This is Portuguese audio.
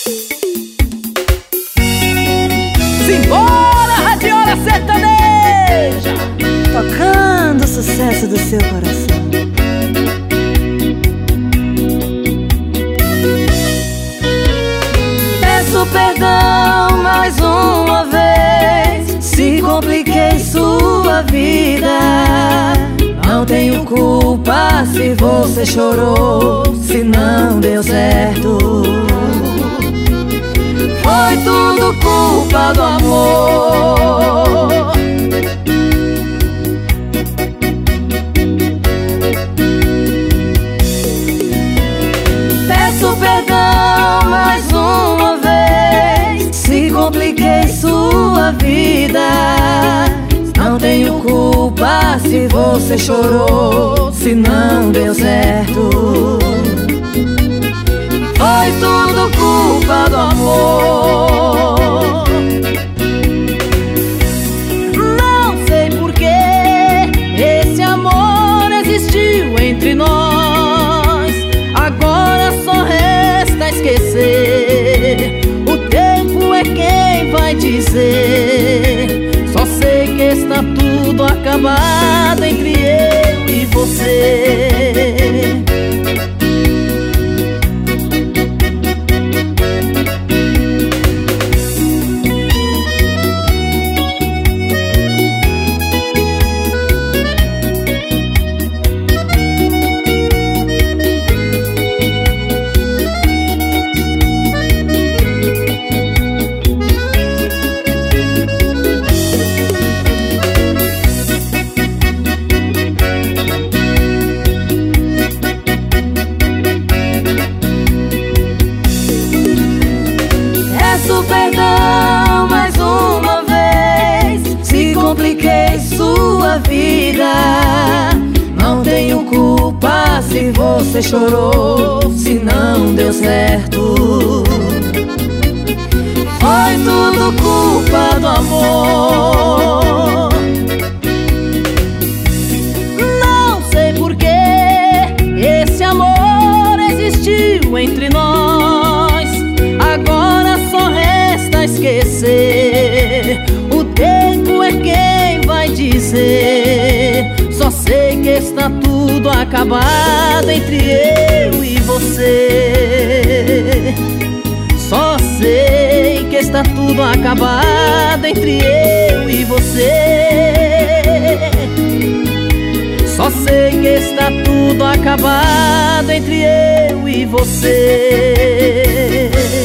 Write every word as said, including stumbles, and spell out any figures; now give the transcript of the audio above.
Simbora, Radiola Sertaneja, tocando o sucesso do seu coração. Peço perdão mais uma vez se compliquei sua vida. Não tenho culpa se você chorou, se não deu certo. Foi tudo culpa do amor. Peço perdão mais uma vez se compliquei sua vida. Não tenho culpa se você chorou, se não deu certo. Foi tudo culpa do amor. Não sei por que esse amor existiu entre nós. Agora só resta esquecer. O tempo é quem vai dizer. Só sei que está tudo acabado entre eu e você. Peço perdão mais uma vez se compliquei sua vida. Não tenho culpa se você chorou, se não deu certo. Foi tudo culpa do amor. Não sei por que esse amor existiu entre nós. Agora só resta esquecer. O tempo é quem vai dizer. Só sei que está tudo acabado entre eu e você. Só sei que está tudo acabado entre eu e você. Só sei que está tudo acabado entre eu e você.